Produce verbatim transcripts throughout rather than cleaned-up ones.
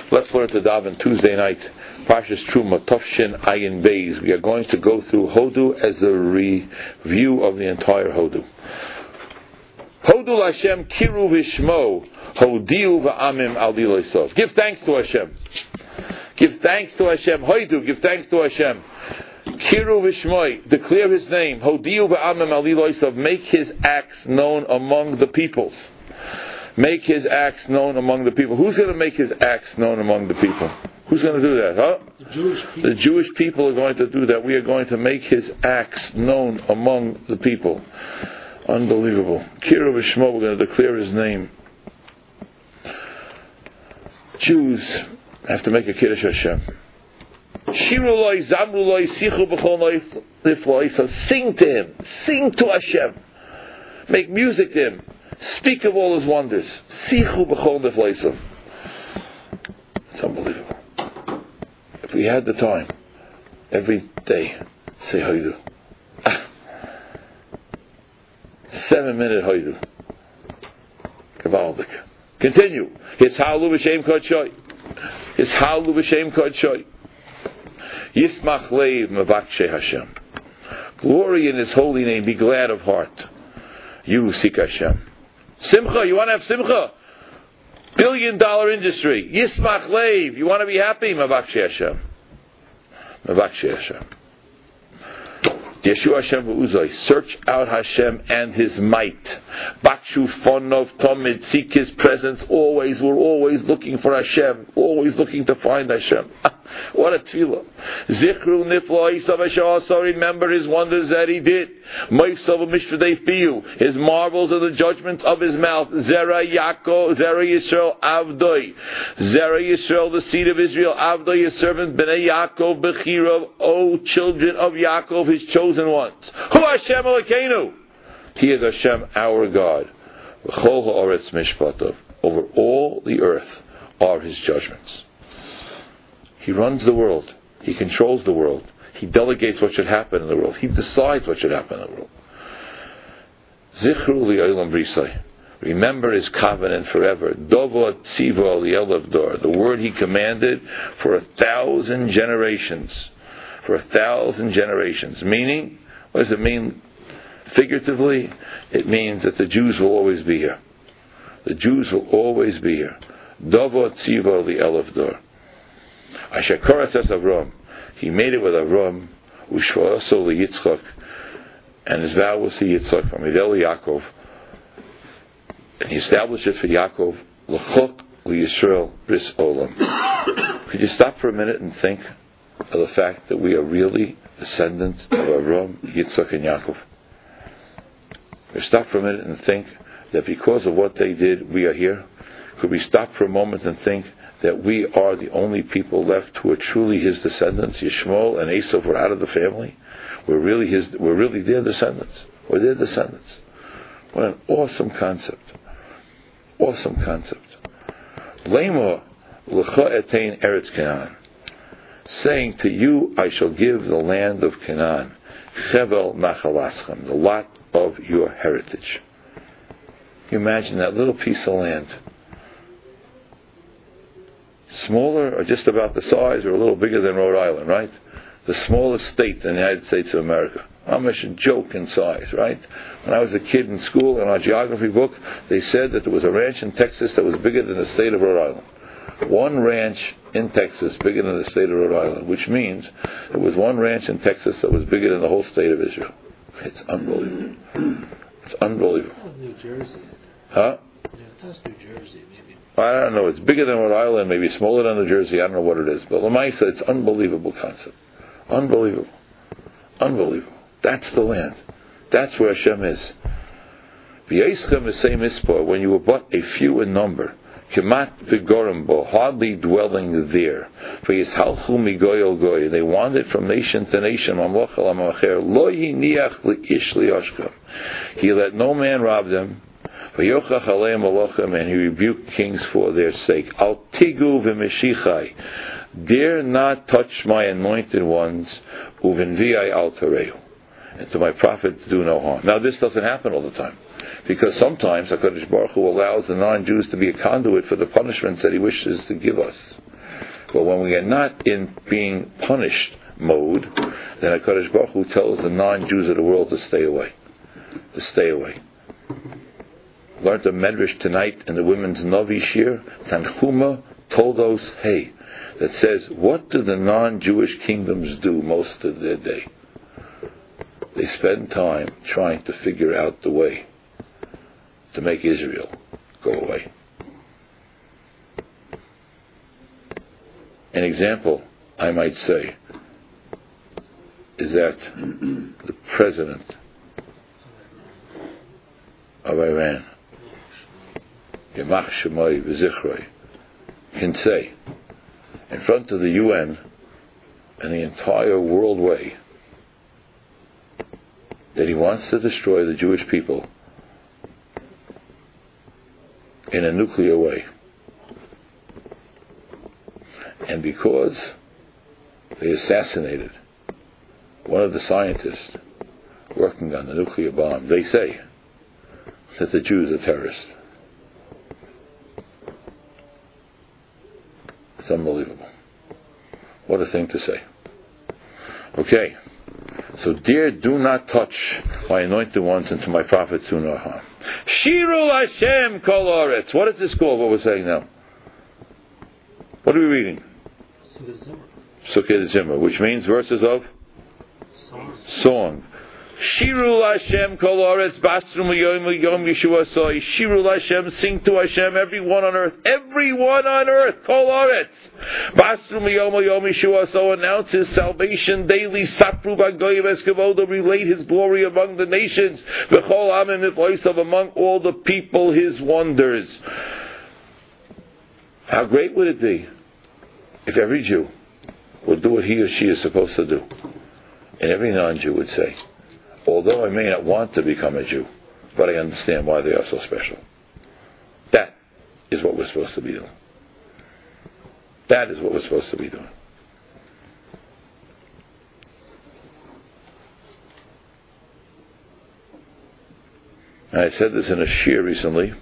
Let's learn to daven Tuesday night. Parshas Truma, Tofshin Ayin Beis. We are going to go through Hodu as a review of the entire Hodu. Hodu Hashem Kiru Vishmo Hodiu Va'amim Al Diloisov. Give thanks to Hashem. Give thanks to Hashem. Hodu, give thanks to Hashem. Kiru Vishmoi, declare His name. Hodiu Va'amim Al Diloisov. Make His acts known among the peoples. Make His acts known among the people. Who's going to make His acts known among the people? Who's going to do that, huh? The Jewish people. The Jewish people are going to do that. We are going to make His acts known among the people. Unbelievable. Kiru Vishmo, we're going to declare His name. Jews have to make a Kiddush Hashem. Shiruloi, Zamruloi, Sichu B'chol Nifloi. So sing to Him. Sing to Hashem. Make music to Him. Speak of all His wonders. Sichu B'chol Nifloi. It's unbelievable. If we had the time, every day, say Hodu. Seven minute Hodu. Kavaldik. Continue. His Halu B'Shem Kodshoy. His Halu B'Shem Kodshoy. Yismach Leiv Mavakshe Hashem. Glory in His holy name. Be glad of heart. You seek Hashem. Simcha. You want to have Simcha? Billion dollar industry. Yismach Leiv. You want to be happy? Mavakshe Hashem. Mavakshe Hashem. Yeshua Hashem v'uzoi. Search out Hashem and His might. Bakshu fonov tomid. Seek His presence always. We're always looking for Hashem. Always looking to find Hashem. What a tefillah. Zichru niflo isav hashasa. Remember His wonders that He did. Moisav mishvadei fiyu. His marvels and the judgments of His mouth. Zera Yaakov. Zera Yisrael avdoi. Zera Yisrael, the seed of Israel. Avdoi, His servant. Bnei Yaakov bechirav. O children of Yaakov, His chosen ones. Hu Hashem Elokeinu. He is Hashem, our God. V'chol ha'oretz mishpatav. Over all the earth are His judgments. He runs the world. He controls the world. He delegates what should happen in the world. He decides what should happen in the world. Zichru li'olam brisai. Remember His covenant forever. Dovo tzivo li'elavdor. The word He commanded for a thousand generations. For a thousand generations. Meaning, what does it mean? Figuratively, it means that the Jews will always be here. The Jews will always be here. Dovo tzivo li'elavdor. Ashakora says Avram. He made it with Avram, Ushvaso Yitzchak, and his vow was to Yitzchak from Idel Yaakov, and he established it for Yaakov, L'chok L'Yisrael Bris Olam. Could you stop for a minute and think of the fact that we are really descendants of Avram, Yitzchak, and Yaakov? Could you stop for a minute and think that because of what they did, we are here? Could we stop for a moment and think that we are the only people left who are truly His descendants? Yishmael and Esav were out of the family. We're really His. We're really their descendants. We're their descendants. What an awesome concept! Awesome concept. Lema l'cha etein eretz Canaan, saying to you, I shall give the land of Canaan, chevel nachalaschem, the lot of your heritage. Can you imagine that little piece of land? Smaller or just about the size or a little bigger than Rhode Island, right? The smallest state in the United States of America. I'm a joke in size, right? When I was a kid in school, in our geography book, they said that there was a ranch in Texas that was bigger than the state of Rhode Island. One ranch in Texas bigger than the state of Rhode Island, which means there was one ranch in Texas that was bigger than the whole state of Israel. It's unbelievable. It's unbelievable. New Jersey. Huh? Yeah, that's New Jersey, maybe. I don't know. It's bigger than Rhode Island, maybe smaller than New Jersey. I don't know what it is. But Lamaisa, it's an unbelievable concept. Unbelievable. Unbelievable. That's the land. That's where Hashem is. V'yeschem is same ispor, when you were but a few in number. Kemat v'gorimbo, hardly dwelling there. V'yishalchu migoy goy, they wandered from nation to nation. Mamloch al amacher, lo yiniach li'ish li'oshkam. He let no man rob them. V'yochach aleim alochem, and He rebuked kings for their sake. Al tigu v'meshichai, dare not touch my anointed ones. Uvinviai al tareu, and to my prophets do no harm. Now this doesn't happen all the time, because sometimes HaKadosh Baruch Hu allows the non-Jews to be a conduit for the punishments that He wishes to give us. But when we are not in being punished mode, then HaKadosh Baruch Hu tells the non-Jews of the world to stay away. To stay away. Learned a medrash tonight in the women's Navi Shir. Tanchuma told us, hey, that says, what do the non-Jewish kingdoms do most of their day? They spend time trying to figure out the way to make Israel go away. An example, I might say, is that the president of Iran, Yamach Shemai V'Zichroi, can say in front of the U N and the entire world way that he wants to destroy the Jewish people in a nuclear way. And because they assassinated one of the scientists working on the nuclear bomb, they say that the Jews are terrorists. It's unbelievable. What a thing to say. Okay. So, dear, do not touch my anointed ones and to my prophets who know harm. Shiru Hashem kol oretz. What is this called, what we're saying now? What are we reading? Sukkot Zimmer, which means verses of song. song. Shiru Hashem kol oretz basrum yom yom Yeshua soy. Shiru Hashem, sing to Hashem, everyone on earth, everyone on earth, kol oretz basrum yom yom Yeshua so, announce His salvation daily. Sapru b'goyim eskavodo, relate His glory among the nations. V'chol amim v'oisav, among all the people His wonders. How great would it be if every Jew would do what he or she is supposed to do, and every non-Jew would say, although I may not want to become a Jew, but I understand why they are so special. That is what we're supposed to be doing. That is what we're supposed to be doing. And I said this in a shir recently.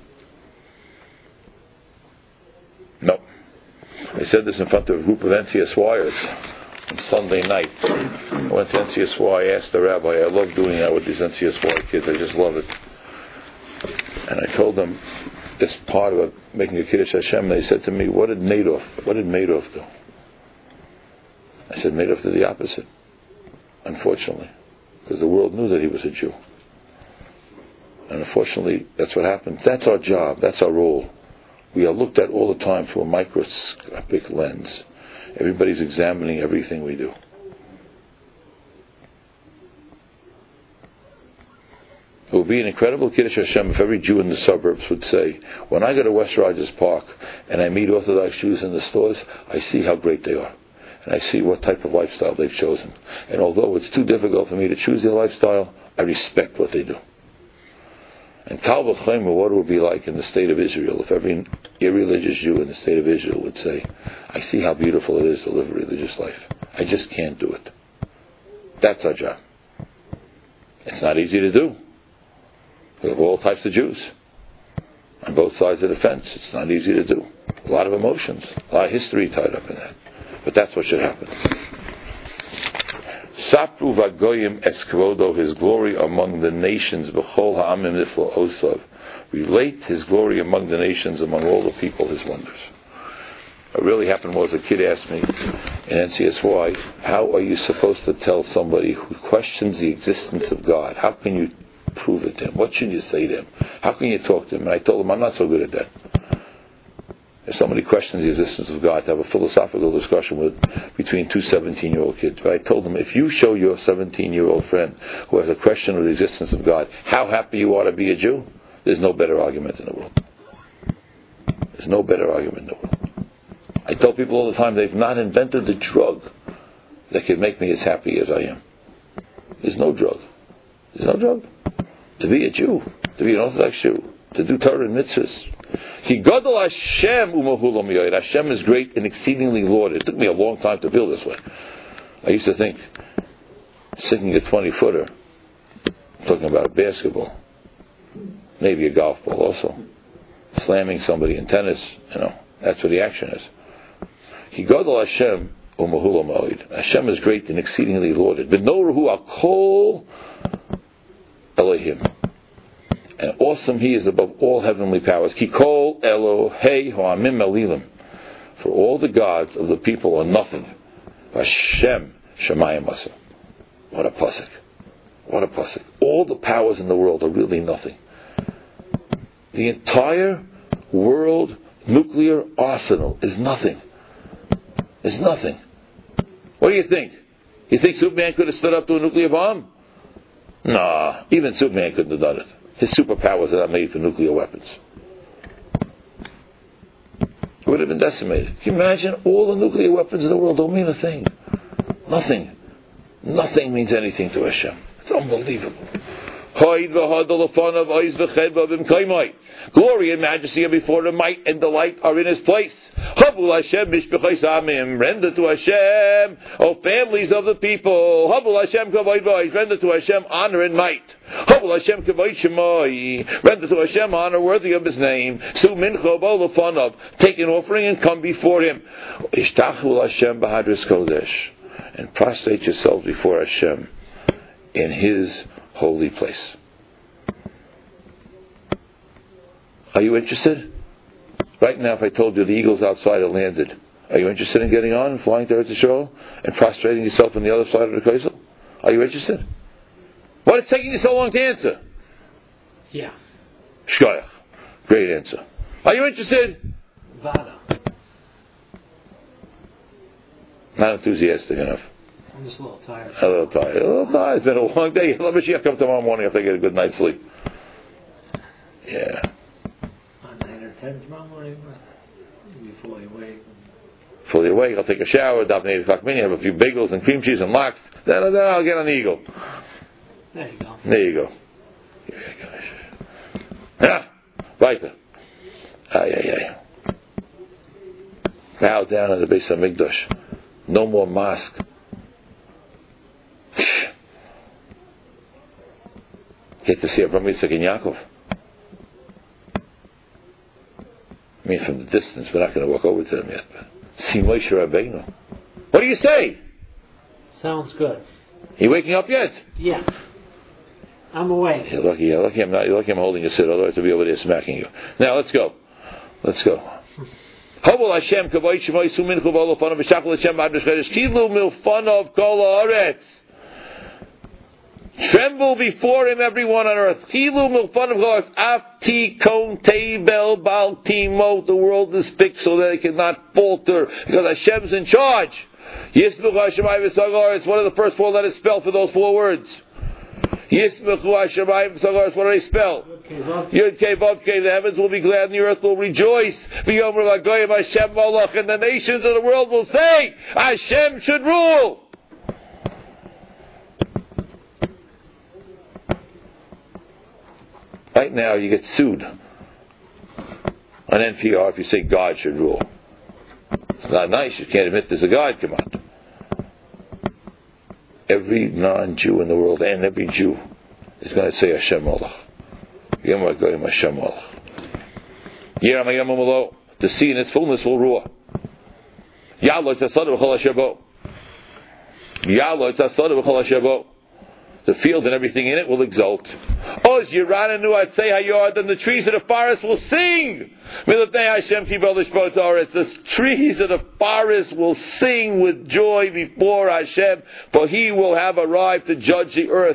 No. I said this in front of a group of N C S Yers on Sunday night. I went to N C S Y, I asked the rabbi, I love doing that with these N C S Y kids, I just love it. And I told them this part about making a Kiddush Hashem, and they said to me, what did Madoff, what did Madoff do? I said, Madoff did the opposite, unfortunately, because the world knew that he was a Jew. And unfortunately, that's what happened. That's our job, that's our role. We are looked at all the time through a microscopic lens. Everybody's examining everything we do. It would be an incredible Kiddush Hashem if every Jew in the suburbs would say, when I go to West Rogers Park and I meet Orthodox Jews in the stores, I see how great they are. And I see what type of lifestyle they've chosen. And although it's too difficult for me to choose their lifestyle, I respect what they do. And Kal v'chomer, what it would be like in the state of Israel if every irreligious Jew in the state of Israel would say, I see how beautiful it is to live a religious life. I just can't do it. That's our job. It's not easy to do. We have all types of Jews on both sides of the fence. It's not easy to do. A lot of emotions, a lot of history tied up in that. But that's what should happen. Sapru v'goyim eskvodo, His glory among the nations, b'chol ha'amim niflo osav. Relate His glory among the nations, among all the people, His wonders. What really happened was a kid asked me in N C S Y, how are you supposed to tell somebody who questions the existence of God? How can you prove it to him? What should you say to him? How can you talk to him? And I told him, I'm not so good at that. If somebody questions the existence of God, to have a philosophical discussion with between two seventeen-year-old kids. But I told them, if you show your seventeen-year-old friend who has a question of the existence of God how happy you are to be a Jew, there's no better argument in the world. There's no better argument in the world. I tell people all the time, they've not invented the drug that can make me as happy as I am. There's no drug. There's no drug. To be a Jew, to be an Orthodox Jew, to do Torah and mitzvahs. He gadol Hashem umahulam yoyed. Hashem is great and exceedingly lauded. It took me a long time to feel this way. I used to think, sinking a twenty-footer, talking about a basketball, maybe a golf ball also, slamming somebody in tennis, you know, that's what the action is. He gadol Hashem u'mahula ma'od. Hashem is great and exceedingly lauded. V'noruhu akol Elohim. And awesome He is above all heavenly powers. Ki kol Elohei ha'amim elilim. For all the gods of the people are nothing. Hashem shemayim asa. What a pasuk. What a pasuk. All the powers in the world are really nothing. The entire world nuclear arsenal is nothing. Is nothing. What do you think? You think Superman could have stood up to a nuclear bomb? Nah, even Superman couldn't have done it. His superpowers are not made for nuclear weapons. It would have been decimated. Can you imagine? All the nuclear weapons in the world don't mean a thing. Nothing. Nothing means anything to Hashem. It's unbelievable. Glory and majesty are before the might and delight are in His place. Render to Hashem, O families of the people. Render to Hashem honor and might. Render to Hashem honor worthy of His name. Take an offering and come before Him. And prostrate yourselves before Hashem in His holy place. Are you interested? Right now, if I told you the eagles outside have landed, are you interested in getting on and flying to Eretz Yisrael and prostrating yourself on the other side of the Kaisel? Are you interested? Why is it taking you so long to answer? Yeah. Shkoyach. Great answer. Are you interested? Vada. Not enthusiastic enough. I'm just a little tired. A little tired. A little tired. It's been a long day. Let me come tomorrow morning after I get a good night's sleep. Yeah. On nine or ten tomorrow morning, you'll be fully awake. Fully awake. I'll take a shower. Daven eight o'clock minute. Have a few bagels and cream cheese and lox. Then, then I'll get on the eagle. There you go. There you go. Yeah. Weiter. Ay, ay, ay. Bow down in the base of Mikdash. No more mosque. Get to see Avraham, Yitzchak, and Yaakov. I mean, from the distance, we're not going to walk over to them yet. But see Moshe Rabbeinu. What do you say? Sounds good. You waking up yet? Yeah. I'm awake. You're lucky. You're lucky. I'm not. You're lucky. I'm holding you sit. Otherwise, I'll be over there smacking you. Now, let's go. Let's go. Hovol Hashem kavod shemay sumin chavol lefanav v'shachol Hashem b'ad b'shchedesh kilu milfanav kol haaretz. Tremble before Him, everyone on earth. Kilu milfanav kol haaretz. Afti kon teibel bal timo. The world is fixed so that it cannot falter because Hashem's in charge. Yisbuch Hashemayim v'sagar. It's one of the first four letters spelled for those four words. Yisbuch Hashemayim v'sagar. What do they spell? Yud Kei Vav Kei. The heavens will be glad and the earth will rejoice. V'yomer l'goyim Hashem malach. And the nations of the world will say, Hashem should rule. Right now, you get sued on N P R if you say God should rule. It's not nice. You can't admit there's a God. Come on. Every non-Jew in the world and every Jew is going to say Hashem malach. The sea in its fullness will roar. The field and everything in it will exult. Then the trees of the forest will sing. The trees of the forest will sing with joy before Hashem, for He will have arrived to judge the earth.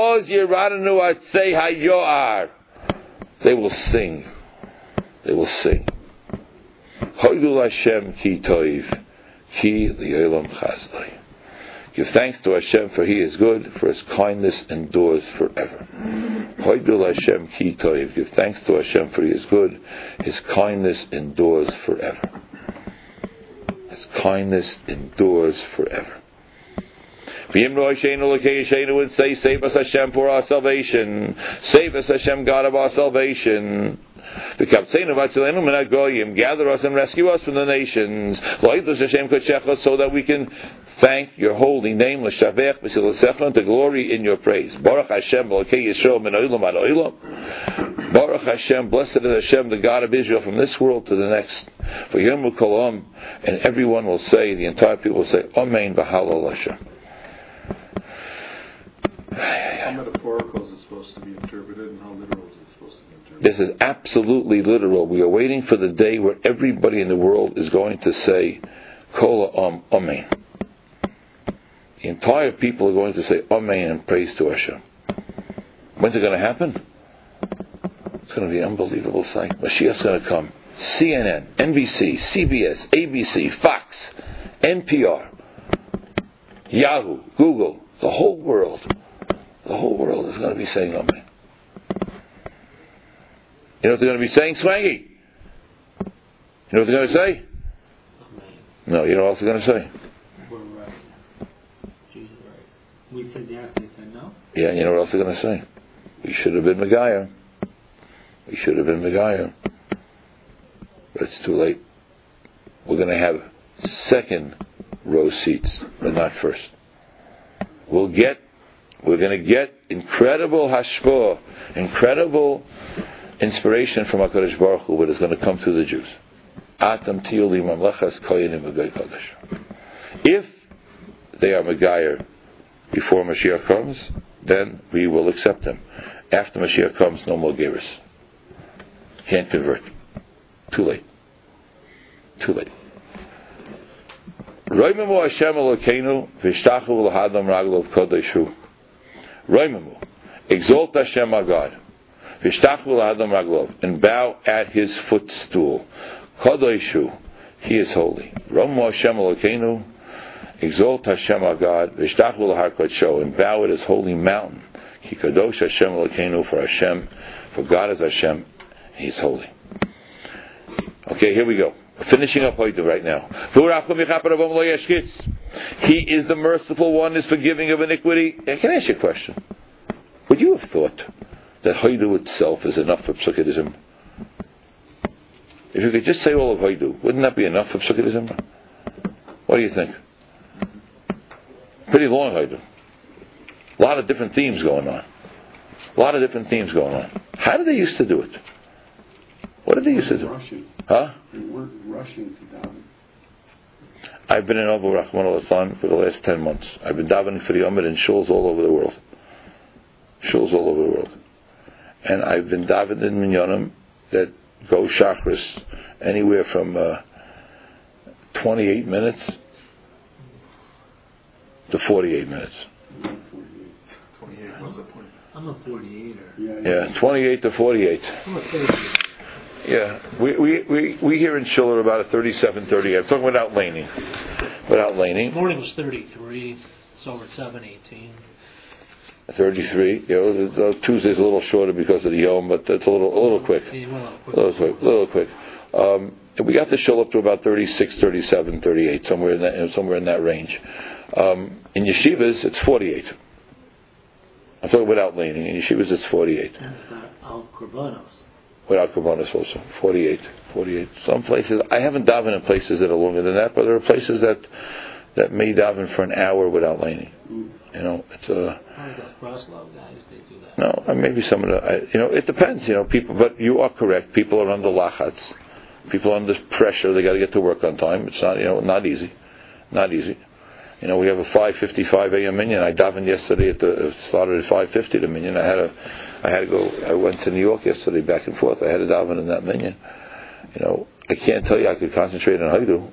They will sing. They will sing. Hashem ki toiv, ki li'olam chazdai. Give thanks to Hashem, for He is good, for His kindness endures forever. Hoidul Hashem ki toiv. Give thanks to Hashem, for He is good, His kindness endures forever. His kindness endures forever. Would say, save us Hashem for our salvation. Save us Hashem, God of our salvation. Gather us and rescue us from the nations, so that we can thank your holy name, l'shavech b'silasechon, to glory in your praise. Baruch Hashem, Elokei Yisrael min olam ad olam. Baruch Hashem, blessed is Hashem, the God of Israel, from this world to the next. For Yom Kolam, and everyone will say, the entire people will say, Amen v'halal Hashem. How metaphorical is it supposed to be interpreted, and how literal is it supposed to be interpreted? This is absolutely literal. We are waiting for the day where everybody in the world is going to say, Kol Am Amen. The entire people are going to say Amen and praise to Hashem. When's it going to happen? It's going to be an unbelievable sight. Mashiach's going to come. C N N, N B C, C B S, A B C, Fox, N P R, Yahoo, Google, the whole world. The whole world is going to be saying Amen. You know what they're going to be saying? Swangy. You know what they're going to say? Amen. No, you know what else they're going to say? We're right. Jesus right. We said yes, they said no. Yeah, you know what else they're going to say? We should have been Megayah. We should have been Megayah. But it's too late. We're going to have second row seats, but not first. We'll get, we're going to get incredible hashpah, incredible inspiration from HaKadosh Baruch Hu, but it's going to come through the Jews. Atam tiyuli mamlechas koyanim v'goy kodesh. If they are Megayer before Mashiach comes, then we will accept them. After Mashiach comes, no more Geras. Can't convert. Too late. Too late. Roimamu Hashem Elokeinu v'ishtachu l'hadam raglov kodeshu. Roimamu. Exalt Hashem our God. V'ishtachu l'hadam raglov. And bow at His footstool. Kodeshu. He is holy. Roimamu Hashem Elokeinu. Exalt Hashem our God. V'ishtachu l'har kodsho. And bow at His holy mountain. Ki kadosh Hashem Elokeinu, for Hashem. For God is Hashem. He is holy. Okay, here we go. Finishing up Hoidu right now. He is the merciful one, is forgiving of iniquity. I can ask you a question. Would you have thought that Hoidu itself is enough for Psukkidism? If you could just say all of Hoidu, wouldn't that be enough for Psukkidism? What do you think? Pretty long Hoidu. A lot of different themes going on. A lot of different themes going on. How did they used to do it? What did they used to do? Rushing. Huh? They weren't rushing to daven. I've been in Abu Rahman al-Aslan for the last ten months. I've been davening for the Yomid in shuls all over the world. Shuls all over the world. And I've been davening in minyanim that go chakras anywhere from uh, twenty-eight minutes to forty-eight minutes. twenty-eight, what's the point? I'm a forty-eighter. Yeah, Yeah, twenty-eight to forty-eight. I'm a thirty. Yeah, we we, we, we here in Schiller about a thirty-seven, thirty-eight. I'm talking without laning. Without laning. This morning was thirty-three. It's over at seven eighteen. thirty-three. You know, the, the Tuesday's a little shorter because of the Yom, but it's a little a little quick. Yeah, well, A little quick. A little quick. Um, and we got the show up to about thirty-six, thirty-seven, thirty-eight, somewhere in that somewhere in that range. Um, in yeshivas, it's forty-eight. I'm talking without laning. In yeshivas, it's forty-eight. And Al Korbanos. Without Korbanos also, forty-eight, forty-eight. Some places, I haven't davened in places that are longer than that, but there are places that that may daven for an hour without laning. You know, it's a. I think those Breslov guys, they do that. No, uh, maybe some of the, I, you know, it depends. You know, people, but you are correct. People are under lachats. People are under pressure. They got to get to work on time. It's not, you know, not easy, not easy. You know, we have a five fifty-five a.m. minyan. I davened yesterday at the, it started at five fifty the minyan. I had a, I had to go, I went to New York yesterday back and forth. I had to daven in that minyan. You know, I can't tell you I could concentrate on Haidu.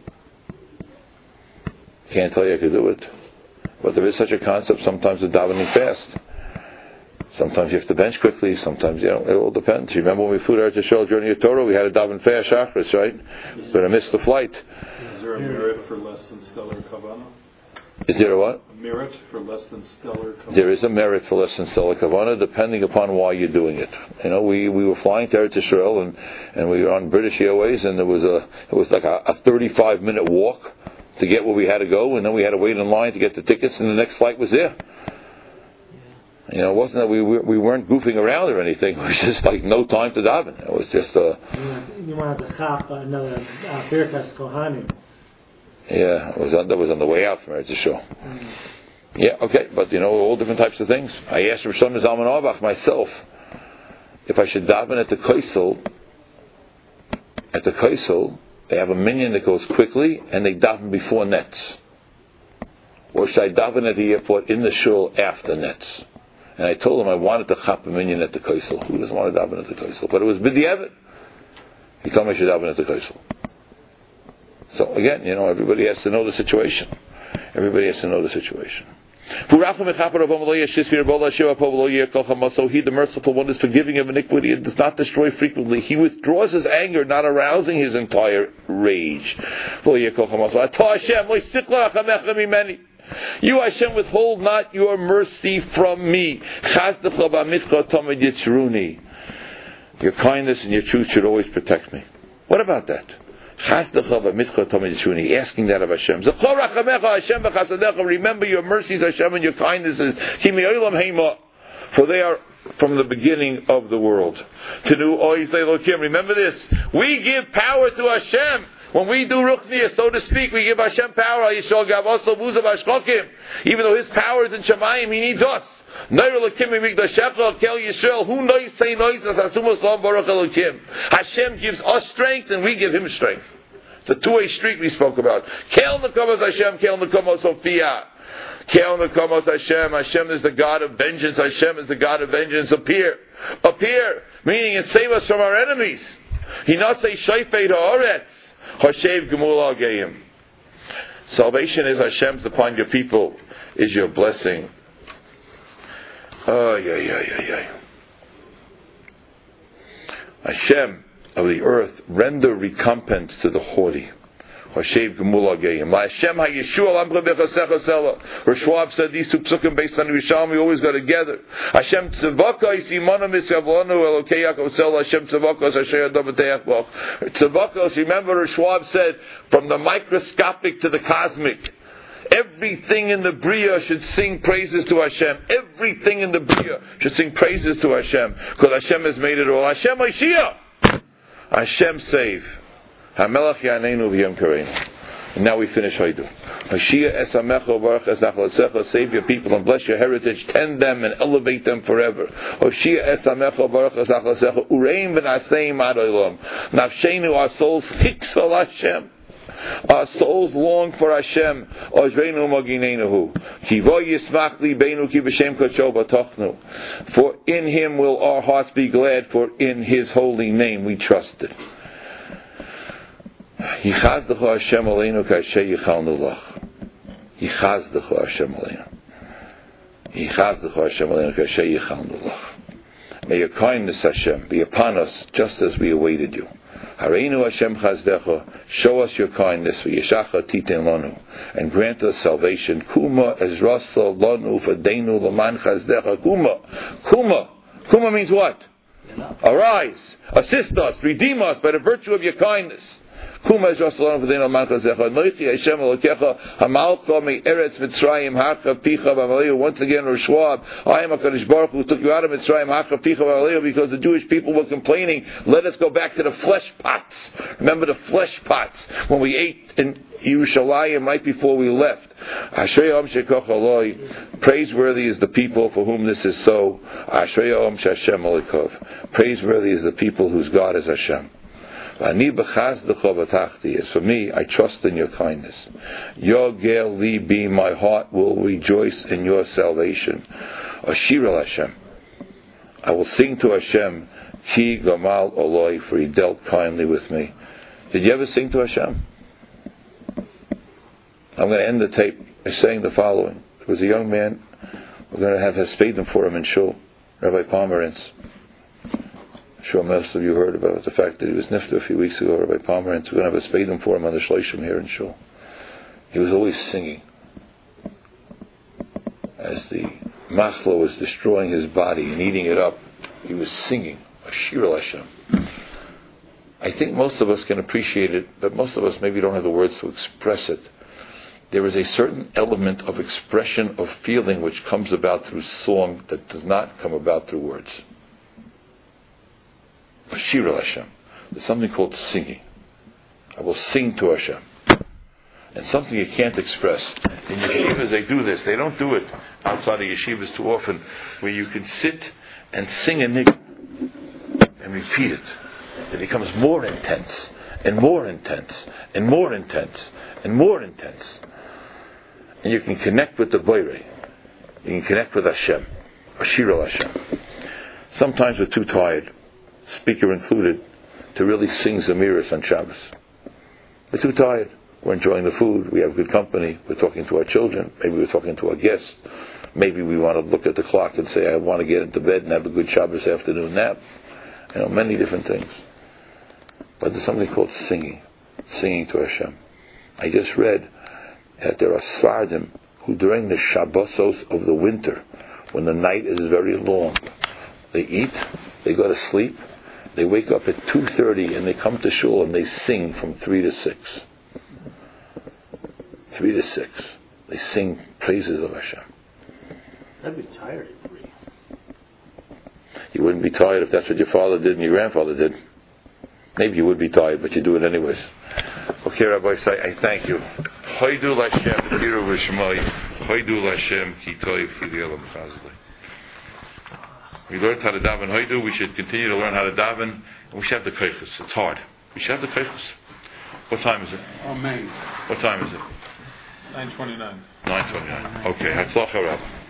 Can't tell you I could do it. But there is such a concept sometimes of davening fast. Sometimes you have to bench quickly, sometimes, you know, it all depends. You remember when we flew to Eretz Yisrael Journey of Torah, we had to daven fast Shachris, right? But I missed the flight. Is there a merit for less than stellar kavanah? Is there a what? A merit for less than stellar kavanah? There is a merit for less than stellar kavanah, depending upon why you're doing it. You know, we, we were flying to Eretz Yisrael, and, and we were on British Airways, and there was a it was like a, a thirty-five minute walk to get where we had to go, and then we had to wait in line to get the tickets, and the next flight was there. You know, it wasn't that we we weren't goofing around or anything. It was just like no time to daven. It was just uh You want to chop another Birkas Kohanim. Yeah, it was on, that was on the way out from Eretz Yisrael. Yeah, okay, but you know, all different types of things. I asked Rosh Hashanah Zalman Auerbach myself if I should daven at the Kaisel. At the Kaisel, they have a minyan that goes quickly, and they daven before nets. Or should I daven at the airport in the shul after nets? And I told him I wanted to chap a minyan at the Kaisel. Who doesn't want to daven at the Kaisel? But it was b'diavad. He told me I should daven at the Kaisel. So again, you know, everybody has to know the situation. Everybody has to know the situation. He, the merciful one, is forgiving of iniquity and does not destroy frequently. He withdraws his anger, not arousing his entire rage. You, Hashem, withhold not your mercy from me. Your kindness and your truth should always protect me. What about that? Asking that of Hashem. Remember your mercies, Hashem, and your kindnesses. For they are from the beginning of the world. Remember this. We give power to Hashem. When we do Ruchniya, so to speak, we give Hashem power. Even though His power is in Shemayim, He needs us. Who knows say Hashem gives us strength and we give Him strength. It's a two-way street we spoke about. Kel Nekamos Hashem, Kel Nekamos Sophia. Kel Nekamos Hashem. Hashem is the God of vengeance. Hashem is the God of vengeance. Appear. Appear. Meaning and save us from our enemies. He not say Shayfei Haaretz. Hashev Gemul Agayim. Salvation is Hashem's upon your people, is your blessing. Oh, yeah, yeah, yeah, yeah. Hashem of the earth, render recompense to the haughty. Hashem Gemul Agayim. Hashem HaYeshua Lam Chabecha Sela. Rosh Schwab said these two psukim based on the Rishon, we always go together. Hashem Tzavaka Yisimana Misyavlanu Elokei Yaakov Sela. Hashem Tzavakos Asher Yadav V'teach Bach. Tzavakos, remember Rosh Schwab said, from the microscopic to the cosmic. Everything in the Bria should sing praises to Hashem. Everything in the Bria should sing praises to Hashem. Because Hashem has made it all. Hashem Mashiach. Hashem save. HaMelech Yaneinu V'yom Kareinu. And now we finish Haidu. Mashiach Esamecha Baruch Esnachlatzecha. Save your people and bless your heritage. Tend them and elevate them forever. Mashiach Esamecha Baruch Esnachlatzecha. Ureim V'naseim Ad Olam. Nafshenu, our souls, Chiksal Hashem. Our souls long for Hashem. Ojreinu Magineinu. Kivo Yismach Libeinu Ki B'Shem Kodsho B'Tochnu. For in Him will our hearts be glad, for in His holy name we trusted. Yichazdechu Hashem Aleinu K'asher Yichalnu Lach. Yichazdechu Hashem Aleinu. Yichazdechu Hashem Aleinu K'asher Yichalnu Lach. May your kindness, Hashem, be upon us just as we awaited you. Hareinu Hashem Chazdecha, show us your kindness, v'yeshacha titen lanu, and grant us salvation. Kuma ezrasa lanu v'deinu l'man Chazdecha. Kuma, Kuma, Kuma means what? Arise, assist us, redeem us by the virtue of your kindness. Kuma ezrasa lanu v'deinu l'man Chazdecha. Noichi Hashem Elokecha hamalcha me eretz Mitzrayim hacha picha v'amaleu. Once again, Rosh Schwab, I am HaKadosh Baruch Hu, who took you out of Mitzrayim hacha picha v'amaleu, because the Jewish people were complaining. Let us go back to the flesh pots. Remember the flesh pots when we ate in Yerushalayim right before we left. Ashrei Om Shekoch Eloi. Praiseworthy is the people for whom this is so. Ashrei Om Shashem Elikov. Praiseworthy is the people whose God is Hashem. As for me, I trust in your kindness. Yogel li bi, my heart will rejoice in your salvation. Ashir al Hashem, I will sing to Hashem. Ki gamal oloi, for He dealt kindly with me. Did you ever sing to Hashem? I'm going to end the tape by saying the following. There was a young man. We're going to have Hespedim for him in Shul. Rabbi Pomerantz. I'm sure most of you heard about the fact that he was nifta a few weeks ago, Rabbi Pomerantz. We're going to have a Spadim for him on the Shloshim here in Shul. He was always singing. As the machlo was destroying his body and eating it up, he was singing, Ashir al Hashem. I think most of us can appreciate it, but most of us maybe don't have the words to express it. There is a certain element of expression of feeling which comes about through song that does not come about through words. Ashir al Hashem. There's something called singing. I will sing to Hashem. and something you can't express. In yeshivas they do this. They don't do it outside of yeshivas too often, where you can sit and sing a niggun and repeat it. It becomes more intense and more intense and more intense and more intense. And you can connect with the Boirei. You can connect with Hashem. Ashir al Hashem. Sometimes we're too tired, speaker included, to really sing Zemiris on Shabbos. We're too tired. We're enjoying the food. We have good company. We're talking to our children. Maybe we're talking to our guests. Maybe we want to look at the clock and say, I want to get into bed and have a good Shabbos afternoon nap. You know, many different things. But there's something called singing. Singing to Hashem. I just read that there are Sfardim who during the Shabbosos of the winter, when the night is very long, they eat, they go to sleep, they wake up at two thirty and they come to shul and they sing from three to six. three to six. They sing praises of Hashem. I'd be tired at three. You wouldn't be tired if that's what your father did and your grandfather did. Maybe you would be tired, but you do it anyways. Okay, Rabbi, I thank you. Hoidu Lashem, Kiru V'Shmai, Hoidu Lashem, Ki Toiv Chidiyel Chazli. We learned how to daven Hoidu. We should continue to learn how to daven. And we should have the koichus. It's hard. We should have the koichus. What time is it? Amen. What time is it? nine twenty-nine. nine twenty-nine. Okay. Hatzlacha, Rabbi.